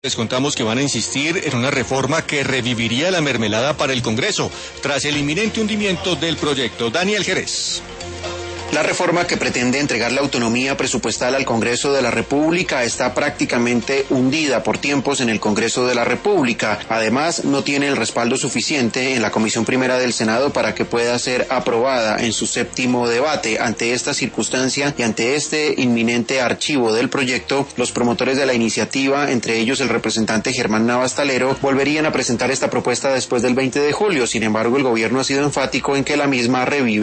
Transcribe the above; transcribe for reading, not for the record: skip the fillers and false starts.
Les contamos que van a insistir en una reforma que reviviría la mermelada para el Congreso, tras el inminente hundimiento del proyecto. Daniel Jerez. La reforma que pretende entregar la autonomía presupuestal al Congreso de la República está prácticamente hundida por tiempos en el Congreso de la República. Además, no tiene el respaldo suficiente en la Comisión Primera del Senado para que pueda ser aprobada en su séptimo debate. Ante esta circunstancia y ante este inminente archivo del proyecto, los promotores de la iniciativa, entre ellos el representante Germán Navas Talero, volverían a presentar esta propuesta después del 20 de julio. Sin embargo, el gobierno ha sido enfático en que la misma revive